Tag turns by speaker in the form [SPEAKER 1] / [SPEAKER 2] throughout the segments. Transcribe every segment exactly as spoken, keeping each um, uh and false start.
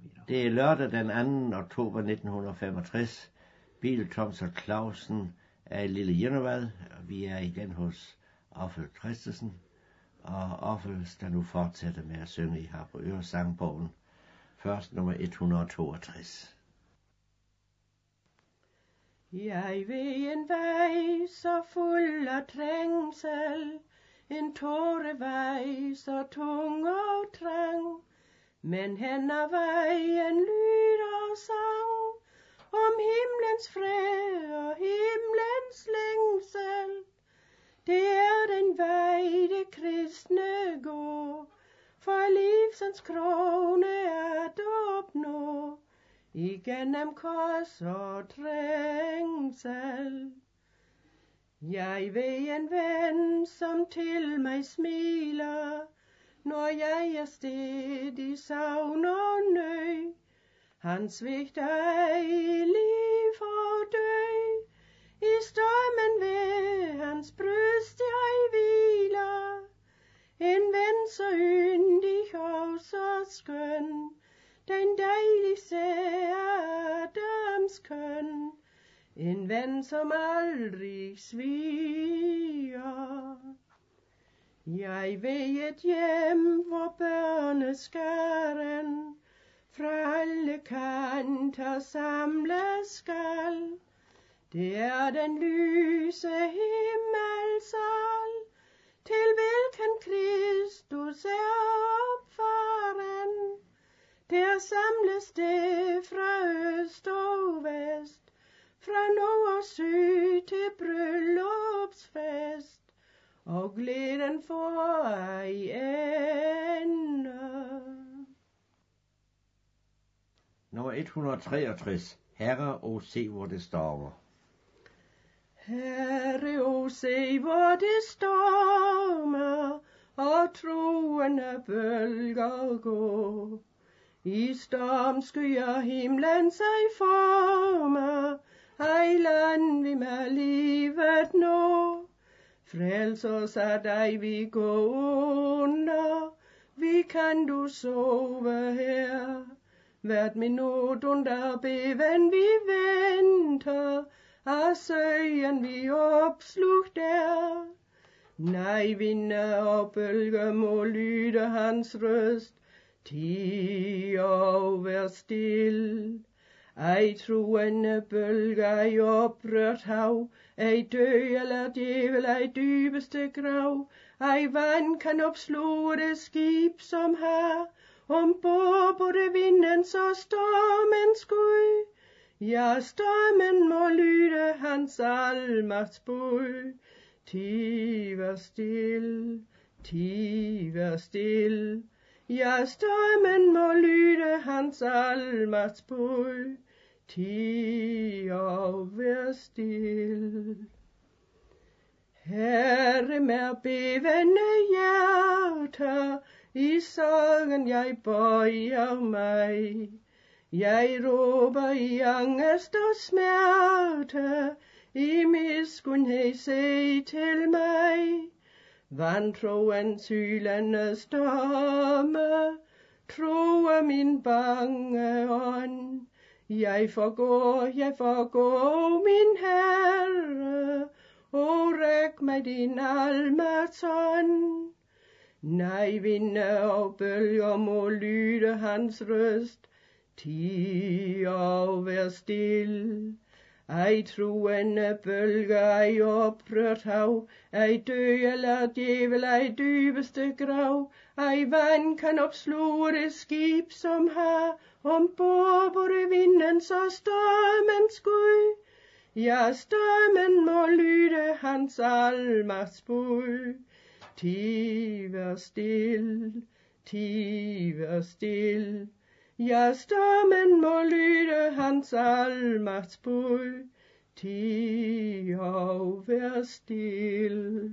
[SPEAKER 1] Det er lørdag den anden oktober nitten femogtres. Bil Thomsen Clausen er i Lille Jønnevad. Vi er igen hos Ophel Christensen. Og Ophel skal nu fortsætte med at synge i Harboøre sangbogen. Først nummer et hundrede og toogtres.
[SPEAKER 2] Jeg ved en vej så fuld af trængsel, en tårevej så tung og trang, men hen ad vejen lyder sang om himlens fred og himlens længsel. Det er den vej, det kristne går, for livsens krone at opnå, igennem kors og trængsel. Jeg ved en ven, som til mig smiler, når jeg er sted i savn og nød. Han svigter ej liv og død, i stormen ved hans bryst jeg hviler. En ven så yndig og så skøn, den dejlig ser Adams køn. En ven som aldrig sviger. Jeg ved et hjem, hvor børneskaren fra alle kanter samles skal. Det er den lyse himmelsal, til hvilken Kristus er opfaren. Der samles det fra øst og vest, fra nord og syd til bryllupsfest, og glæden får ej ende.
[SPEAKER 1] Nummer et hundrede og treogtres. Herre, o se hvor det stormer.
[SPEAKER 2] Herre, o se hvor det stormer, og truende bølger går. I stormskyer himlen sig former, ej land vi med livet nå. Frels os af dig vi går under, vi kan du sove her. Hvert minut under beven vi venter, af søen vi opslugt er. Nej, vinde og bølger må lyde hans røst, ti og vær still. Ej truende bølger i oprørt hav, ej død eller djævel, ej dybeste grav. Ej vand kan opsluge det skib som har, ombord både vindens og stormens skud. Ja, stormen må lyde hans almagts bud. Ti vær still, ti vær still. Ja, stormen må lyde hans almagts bud. Ti og vær still. Herre, med bevende hjerter, i sorgen jeg bøjer mig. Jeg råber i angst og smerte, i miskundhed se til mig. Vantroens hylende storme truer min bange ånd. Jeg forgår, jeg forgår, min Herre, o ræk mig din almagts hånd. Nej, vinde og bølger må lyde hans røst, ti og vær still. Ej truende bølger, ej oprørt hav, ej død eller djævel, ej dybeste grav. Ej vand kan opsluge det skib som har, ombord både vindens og stormens skud. Ja, stormen må lyde hans almagts bud. Ti vær still, ti vær still. Ja, stormen må lyde hans almagts bud. Ti og vær still.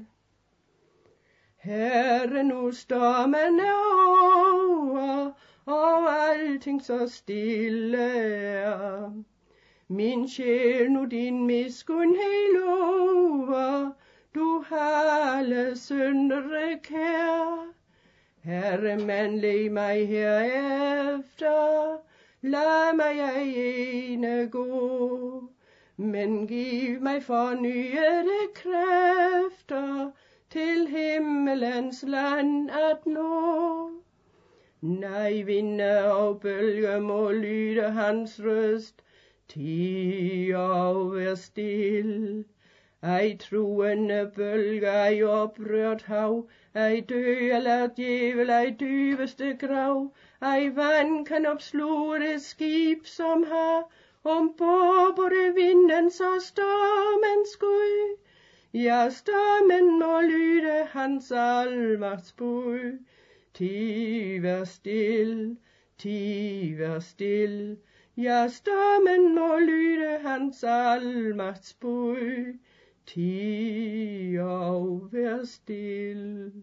[SPEAKER 2] Herre, nu stormen er over, og alting så stille er. Min sjæl nu din miskundhed lover, du har alle syndere kær. Herre, man læg mig herefter, lad mig jeg ene gå. Men giv mig fornyede kræfter til himmelens land at nå. Nej, vinde og bølge må lyde hans røst, ti og vær still. Ej truende bølge, ej oprørt hav, ej dø eller djævel, ej dybeste grav, ej vand kan opsluge et skib, som har ombord både vindens og stormens skud. Ja, stormen må lyde hans almagts bud. Ti vær still, ti vær still, ja, stormen må lyde hans almagts bud. Ti og vær still.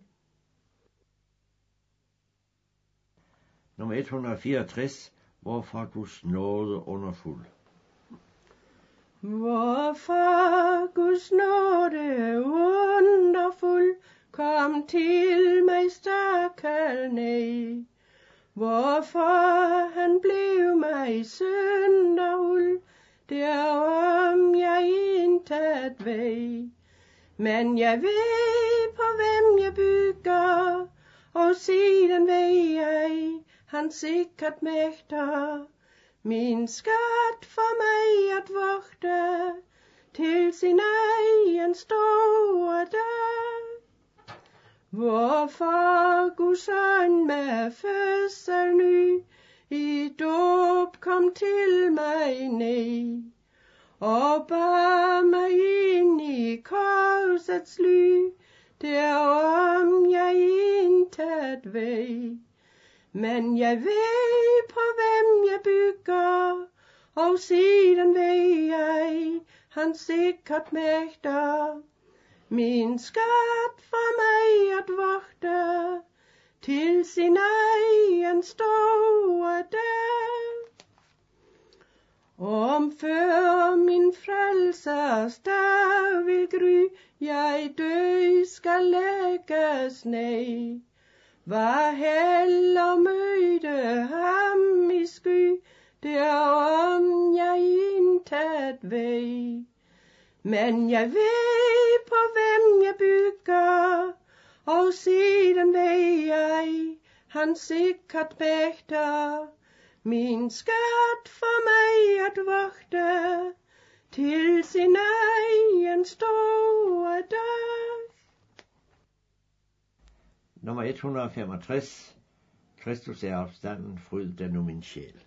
[SPEAKER 1] Nummer et hundrede og fireogtres. Hvorfor Guds nåde underfuld.
[SPEAKER 2] Hvorfor Guds nåde underfuld kom til mig stakkel ned. Hvorfor han blev mig synderhuld, derom jeg intet ved. Men jeg ved på hvem jeg bygger, og siden ved jeg, han sikkert mægter. Min skat for mig at vogte, til sin egen store dag. Hvorfor Guds ånd med fødsel ny, i dåb kom til mig ned, og bar mig ind i korsets ly, derom jeg intet ved. Men jeg ved på hvem jeg bygger, og siden ved jeg, han sikkert mægter. Min skat for mig at vogte, til sin egen store dag. Om før min frelsers dag vil gry, jeg dø skal lægges ned. Var heller mødte ham i sky, derom jeg intet ved. Men jeg ved på hvem jeg bygger, og siden ved jeg, han sikkert mægter. Min skat for mig at vogte, til sin egen store dag.
[SPEAKER 1] Nummer et hundrede og femogtres. Kristus er opstanden, fryd den nu min sjæl.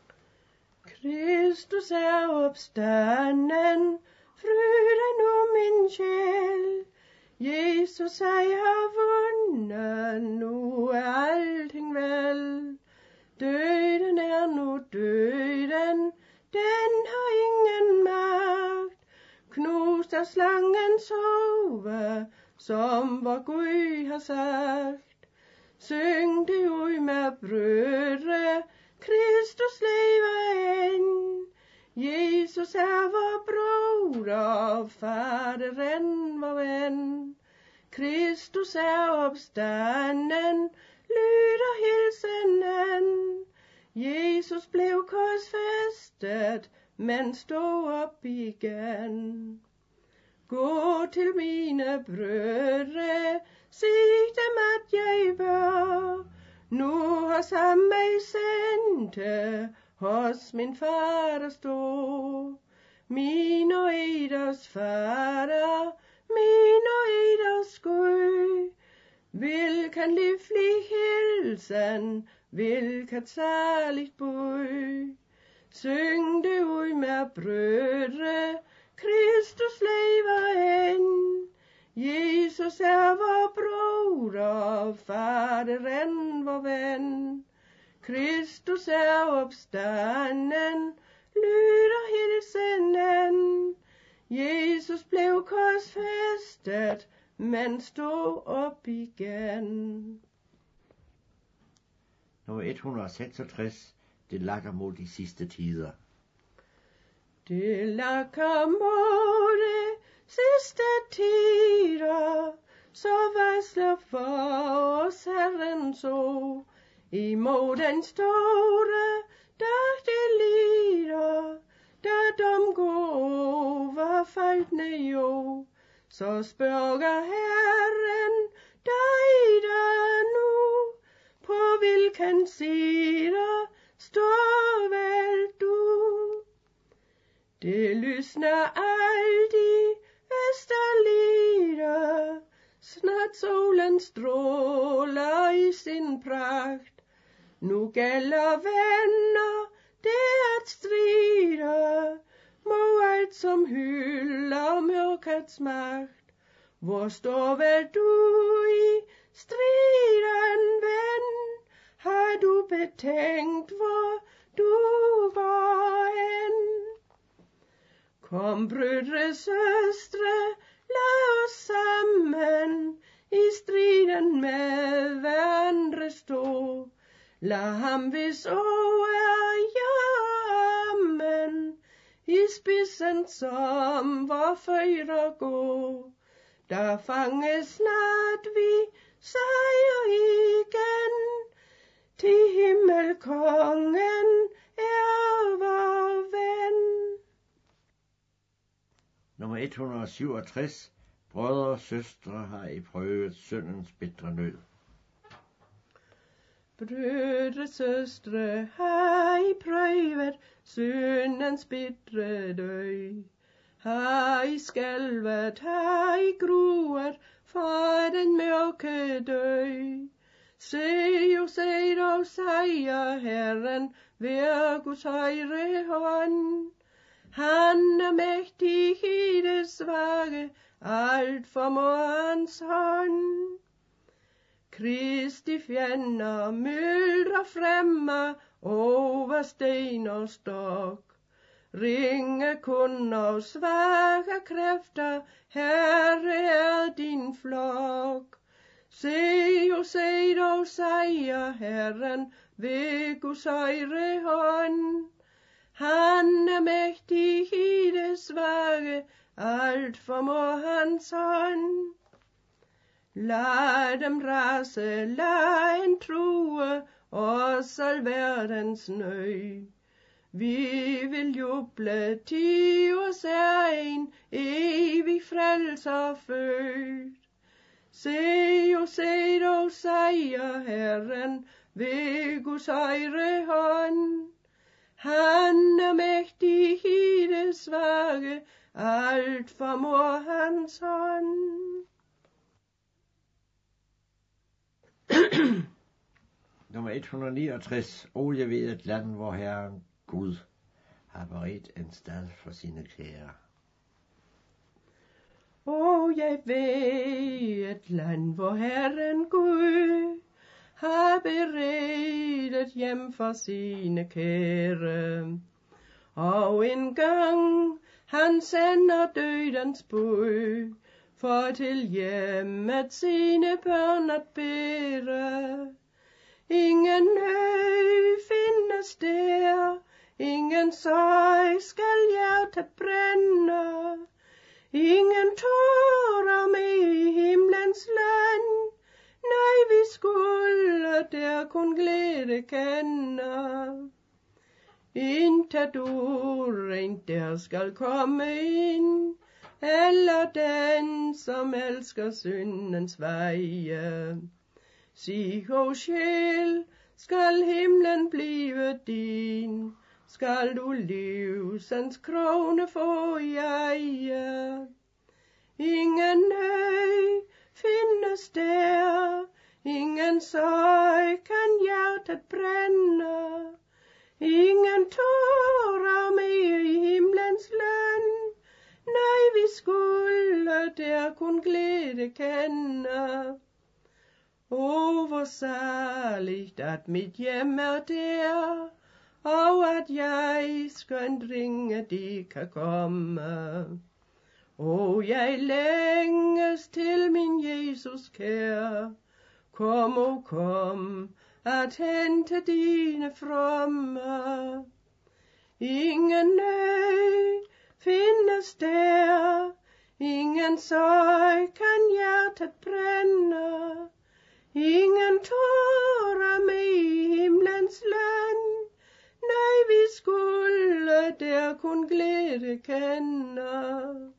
[SPEAKER 2] Kristus er opstanden, fryd den nu min sjæl. Jesus jeg har vundet, nu er alting vel. Døden er nu døden, den har ingen magt. Knust er slangens hoved, som vor Gud har sagt. Syng det ud med brødre, Kristus lever end. Jesus er vor broder, faderen vor ven. Kristus er opstanden, lyder hilsenen. Jesus blev korsfæstet, men stod op igen. Gå til mine brødre, sig dem at jeg bør, nu hos ham mig sendte, hos min fader stå. Min og eders fader, min og eders Gud, hvilken livlig hilsen, hvilket særligt bud. Syng det ud med brødre, Kristus lever end. Jesus er vor broder, faderen vor ven. Kristus er opstanden, lyder hilsenen. Jesus blev korsfæstet, men stod op igen.
[SPEAKER 1] Nummer et hundrede og seksogtres. Det lakker mod de sidste tider.
[SPEAKER 2] Det lakker mod de sidste tider, så varsler for os Herren så, imod den store da det lider, da dom går over faltende jord, så spørger Herren dig der nu, på hvilken side står vel du? Det lysner alt i Østerlide, snart solen stråler i sin pragt. Nu gælder venner det at stride mod alt som hylder mørkets magt. Hvor står vel du i striden, ven? Har du betænkt, hvor du går hen? Kom, brødre, søstre, lad os sammen i striden med hverandre stå. Lad ham, hvis ord er ja og amen, i spidsen som vor fører gå. Der fanges snart vi sejr igen, til himmelkongen er vor ven.
[SPEAKER 1] Nummer et hundrede syvogtres. Brødre og søstre har I prøvet syndens bitre nød.
[SPEAKER 2] Brødre, søstre, har I prøvet syndens bitre død. Har I skalvet, har I gruet for den mørke død. Se jo, se dog sejr Herren ved Guds højre hånd. Han er mægtig i det svage, alt formår hans hånd. Kristi fjender myldrer fremme over sten og stok. Ringe kun og svage kræfter, Herre er din flok. Se jo, se dog sejr Herren ved Guds højre hånd. Han er mægtig i det svage, alt formår hans hånd. Lad dem rase, lad en true, os al verdens nød. Vi vil juble, til os er en evig frelser født. Se jo, se dog sejr Herren ved Guds højre hånd. Han er mægtig i det svage, alt formår hans hånd.
[SPEAKER 1] Nummer et hundrede niogtres. O, jeg ved et land, hvor Herren Gud har beredt en stad for sine kære.
[SPEAKER 2] O, jeg ved et land, hvor Herren Gud har beredt et hjem for sine kære. Og en gang han sender dødens bud, for til hjemmet sine børn at bære. Ingen nød findes der, ingen sorg skal hjertet brænde. Ingen tårer med i himlens land, nej, vi skulle der kun glæde kende. Intet urent der skal komme ind, eller den som elsker syndens veje. Sig, o sjæl, skal himlen blive din, skal du livsens krone få i eje. Ingen nød findes der, ingen sorg kan hjertet brænde. Ingen tårer med i himlens land, nej, vi skulle der kun glæde kende. O, hvor saligt at mit hjem er der, og at jeg skønt ringe de kan komme. O, jeg længes til min Jesus kær, kom, o kom, at hente dine fromme. Ingen nød findes der, ingen sorg kan hjertet brænde. Ingen tårer med i himlens land, nej, jeg kun glæde kender.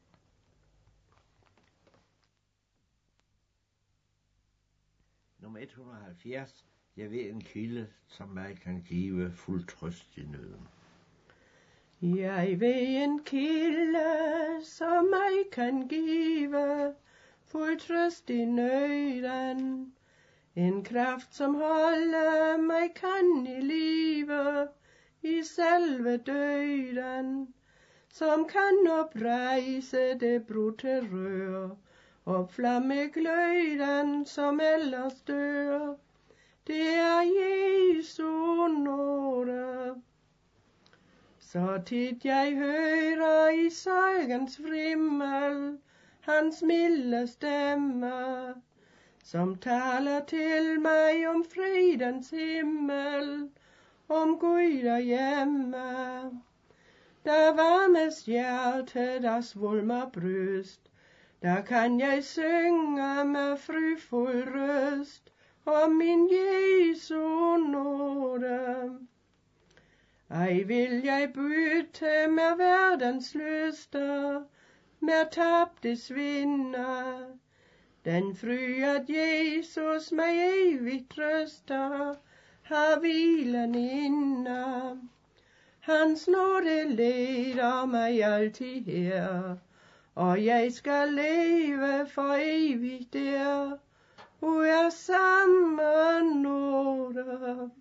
[SPEAKER 1] Nummer et hundrede og halvfjerds. Jeg ved en kilde, som mig kan give fuld trøst i nøden.
[SPEAKER 2] Jeg ved en kilde, som mig kan give fuld trøst i nøden. En kraft, som holder mig kan i live i selve døden. Som kan oprejse det brudte rør og flamme gløden, som ellers dør. Det er Jesu nåde. Så tit jeg hører i sorgens vrimmel hans milde stemme, som taler til mig om fredens himmel, om Gud og hjemme. Der varmes hjerte, der svulmer bryst, der kan jeg synge med frydfuld røst om min Jesu nåde. Ej vil jeg bytte med verdens lyster, med tabte svinder. Den fryd, at Jesus mig evigt trøster, har hvilen inde. Hans nåde leder mig altid her, og jeg skal leve for evigt der, og er samme nåde.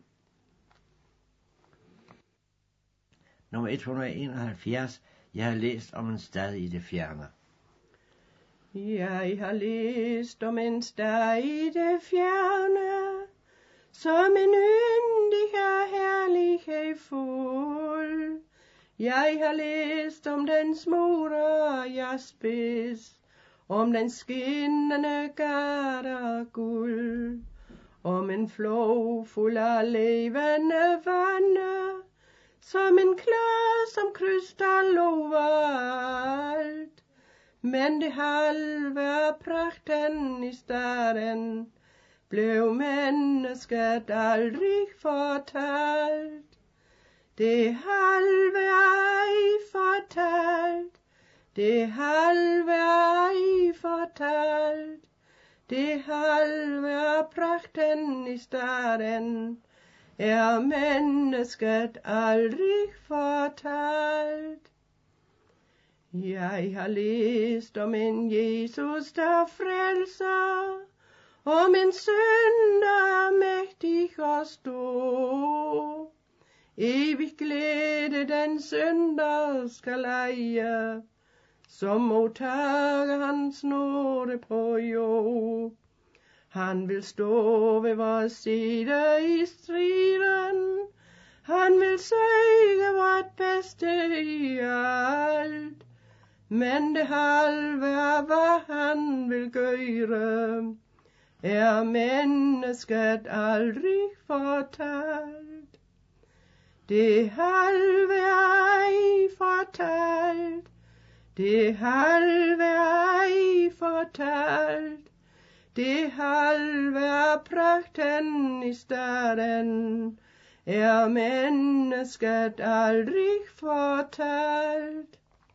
[SPEAKER 1] Nummer et hundrede og enoghalvfjerds. Jeg har læst om en stad i det fjerne.
[SPEAKER 2] Jeg har læst om en stad i det fjerne, som en yndig og herlighed fuld. Jeg har læst om den smure jaspis, om den skinnende gade guld, om en flod fuld af levende vande, som en klar som krystal overalt. Men det halve af pragten i staden blev mennesket aldrig fortalt. Det halve ej fortalt, det halve ej fortalt, det halve af pragten i staden er mennesket aldrig fortalt. Jeg har læst om en Jesus, der frelser, om en synder mægtig og stor. Evig glæde den synder skal eje, som modtager hans nåde på jord. Han vil stå ved vores side i striden, han vil søge vort bedste i alt. Men det halve af hvad han vil gøre, er mennesket aldrig fortalt. Det halve ej fortalt, det halve ej fortalt, det halve af pragten i staden er mennesket aldrig fortalt.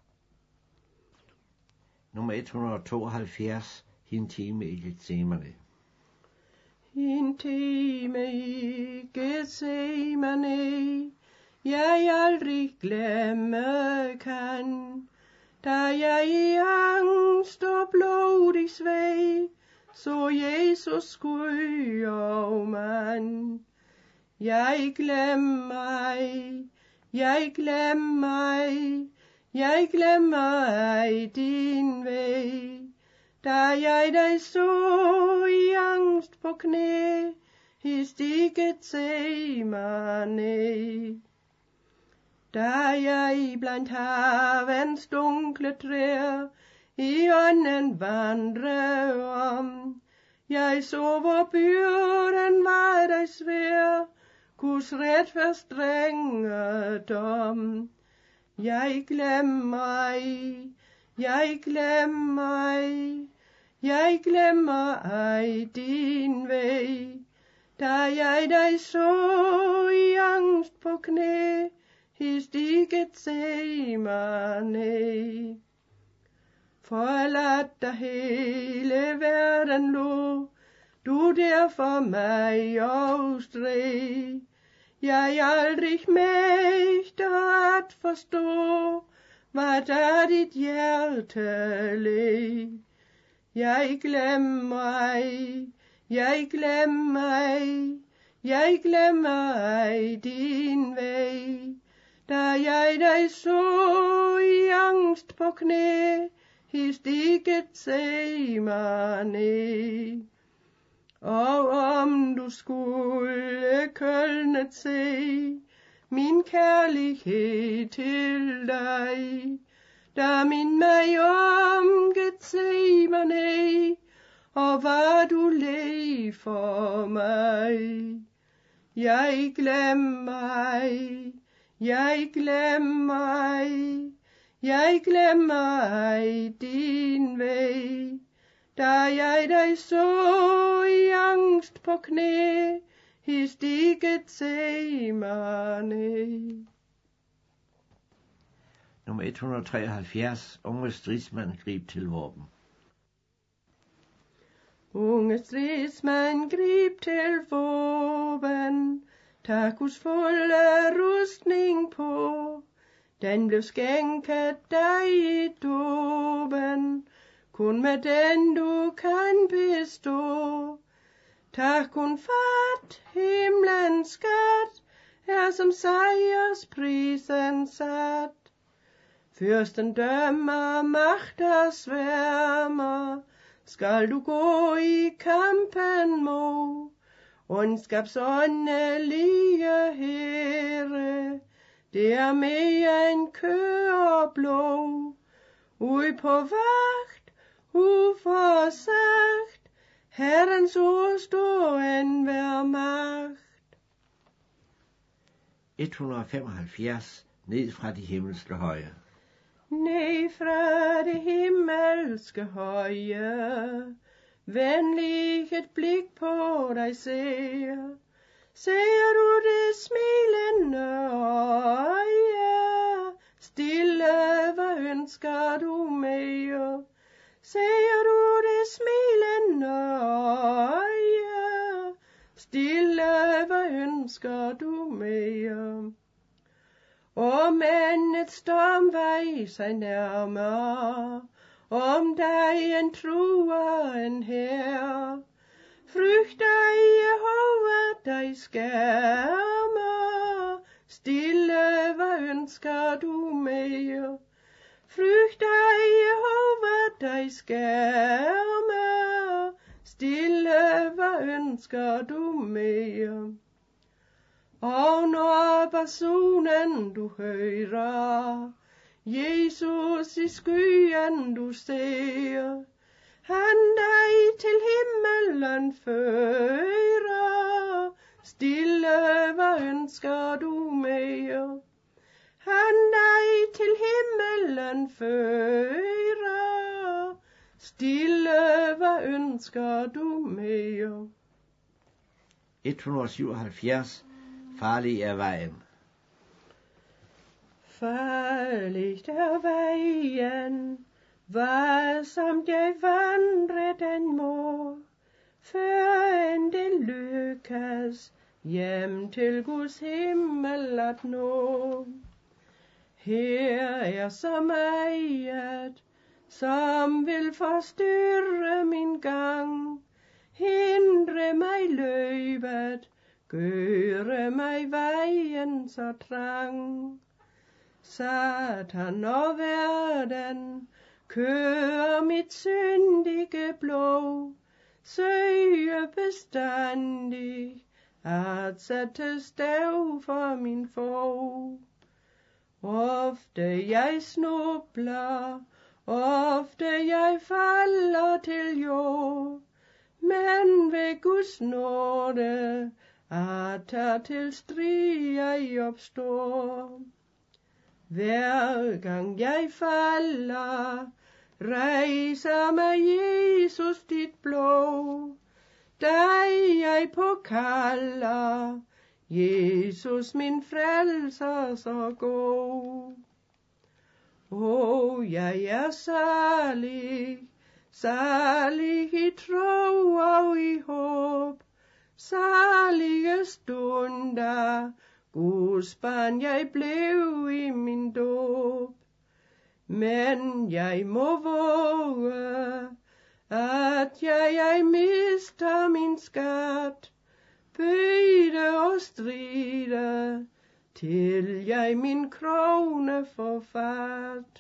[SPEAKER 1] Nummer et hundrede og tooghalvfjerds. Hin time i Gethsemane.
[SPEAKER 2] Hin time i Gethsemane, jeg aldrig glemme kan, da jeg i angst og blodig sved, så Jesus skud og mand. Jeg glemmer ej, jeg glemmer ej, jeg glemmer ej din vej, da jeg dig så i angst på knæ, i stiget Gethsemane. Da jeg blandt havens dunkle træer, i ånden vandre om, jeg så hvor byrden var dig svær, Guds ret for strenge dom. Jeg glemmer ej, jeg glemmer ej, jeg glemmer ej din vej, da jeg dig så i angst på knæ, i stiget Getsemane. Forladt der hele verden lå, du der for mig afstræd. Jeg aldrig mægter at forstå, hvad der dit hjerte led. Jeg glemmer ej, jeg glemmer ej, jeg glemmer ej din vej. Da jeg dig så i angst på knæ, i stiget Getsemane. Og om du skulle kølnet se min kærlighed til dig, da min mig om Getsemane, og var du led for mig. Jeg glemmer ej, jeg glemmer ej, jeg glemmer ej din vej. Da jeg dig så i angst på knæ, i stiget Getsemane.
[SPEAKER 1] Nummer et hundrede og treoghalvfjerds. Unge stridsmand grib til våben.
[SPEAKER 2] Unge stridsmand grib til våben, Takus fulde rustning på. Den blev skænket dig i dåben, kun med den du kan bestå. Tag kun fat, himlens skat, er som sejrsprisen sat. Fyrsten dømmer, magter sværmer, skal du gå i kampen mod. Ondskabsåndelige herre, det er mere end kød og blod. Ud på vagt, uforsagt, Herrens ord står enhver magt.
[SPEAKER 1] et hundrede og femoghalvfjerds. Ned fra de himmelske høje.
[SPEAKER 2] Ned fra det himmelske høje, venlig et blik på dig ser. Ser du det smilende øje, stille, hvad ønsker du mere? Ser du det smilende øje, stille, hvad ønsker du mere? Om end et stormvej sig nærmer, om dig en truer en her, frygt dig Jehova dig skærmer, stille, hvad ønsker du mere? Frygt dig Jehova dig skærmer, stille, hvad ønsker du mere? Og når basunen du hører, Jesus i skyen du ser, han dig til himmelen fører, stille, hvad ønsker du mere? Han dig til himmelen fører, stille, hvad ønsker du mere?
[SPEAKER 1] et hundrede og syvoghalvfjerds. Farlig er vejen.
[SPEAKER 2] Farligt er vejen, hvad som jeg vandre den må, før end det lykkes hjem til Guds himmel at nå. Her er så meget, som vil forstyrre min gang, hindre mig løbet, gøre mig vejen så trang. Satan og verden kører mit syndige blod, søger bestandig at sætte stav for min få. Ofte jeg snubler, ofte jeg falder til jord, men ved Guds nåde atter til strid jeg opstår. Hver gang jeg falder, rejser mig Jesus dit blod. Dig jeg påkalder, Jesus min frelser så god. O, jeg er salig, salig i tro og i håb, salige stunder, Guds barn jeg blev i min dåb. Men jeg må våge, at jeg, jeg mister min skat, bøjde og stride, til jeg min krone får fat.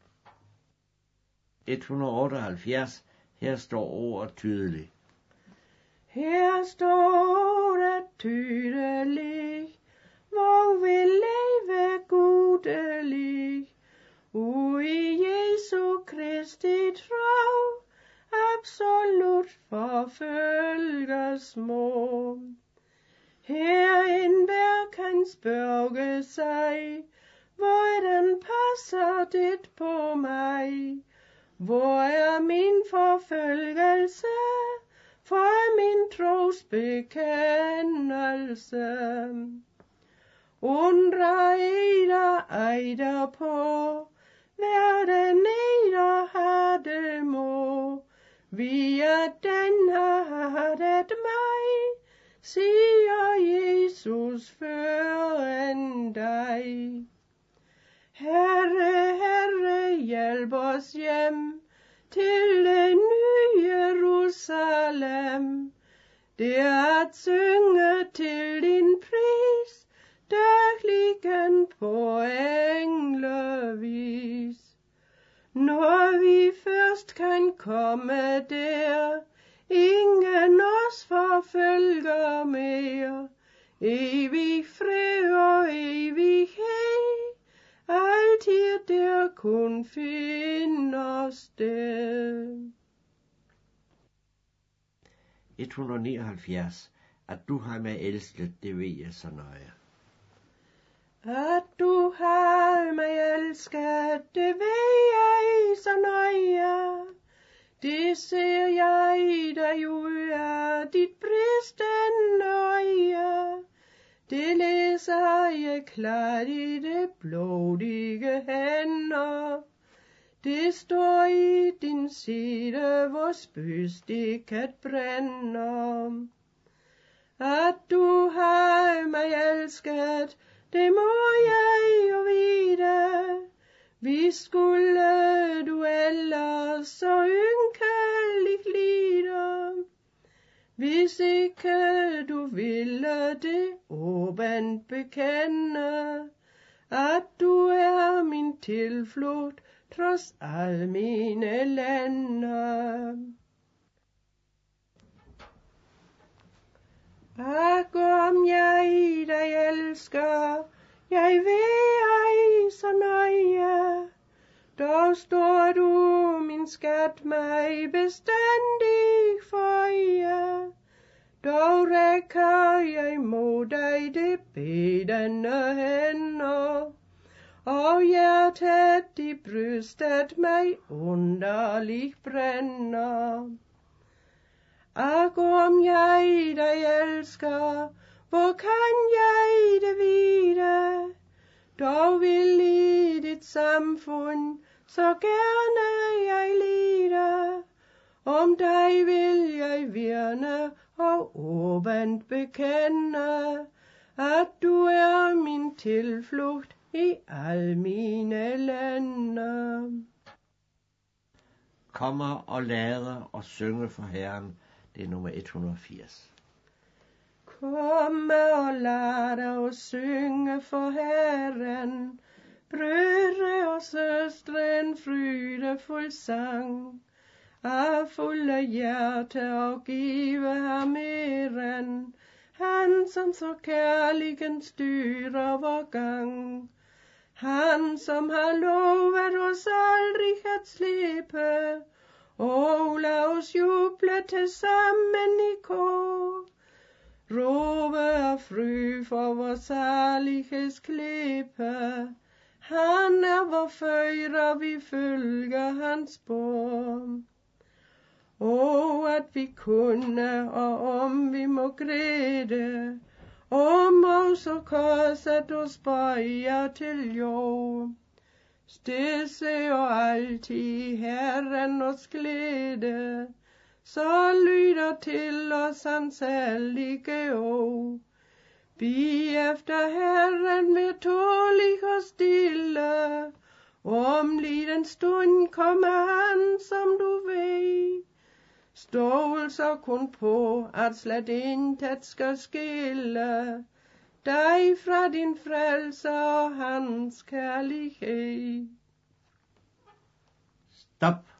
[SPEAKER 1] et hundrede og otteoghalvfjerds. Her står ordet tydeligt.
[SPEAKER 2] Her står det tydeligt, hvor vi leve gudelig, ui Jesu Kristi tro, absolut forfølges må. Her enhver kan spørge sig, hvordan passer det på mig? Hvor er min forfølgelse for min tros bekendelse? Undrer eder ejder på, hvad den eder har det må. Via den har det mig, siger Jesus før end dig. Herre, Herre, hjælp os hjem til det nye Jerusalem. Det er at synge til din pris, dagligen på englevis. Når vi først kan komme der, ingen os forfølger mere, evig fred og evighed, altid der kun finder sted.
[SPEAKER 1] et hundrede og nioghalvfjerds. At du har mig elsket, det ved jeg så nøje.
[SPEAKER 2] At du har mig elsket, det ved jeg så nøje. Det ser jeg dig ud af dit bristende øje. Det læser jeg klart i det blodige hænder. Det står i din side, hvor spydstikket brænder. At du har mig elsket, det må jeg jo vide. Vi skulle du ellers så ynkeligt lide. Hvis ikke du ville det åbent bekende, at du er min tilflugt, trods al mine lande. Ak, om jeg dig elsker, jeg ved ej så nøje. Dog står du, min skat, mig bestandig for øje. Dog rækker jeg mod dig det bedende hænder, og hjertet i brystet mig underligt brænder. Ak, om jeg dig elsker, hvor kan jeg det vide? Dog vil i dit samfund så gerne jeg lide. Om dig vil jeg virne og åbent bekende, at du er min tilflugt i al mine lande.
[SPEAKER 1] Kommer og lader og synge for Herren. Det er nummer et hundrede og firs.
[SPEAKER 2] Komme og lad os synge for Herren, brødre og søstre, en frydefuld sang, af fulde hjerte og give ham æren, han som så kærligen styrer vor gang, han som har lovet os aldrig at slippe, og lad os juble til sammen i kor. Råbe og fry for vor salighedsklippe, han er vor fører, vi følger hans spor. Og at vi kunne, og om vi må græde, om også korset du spøjer til jord. Stedse og altid Herren os glæde, så lyder til os hans hellige ord. Vi efter Herren vil tålig og stille, om liden stund kommer han, som du ved. Stol så kun på, at slet intet skal skille dig fra din frelser og hans kærlighed.
[SPEAKER 1] Stop.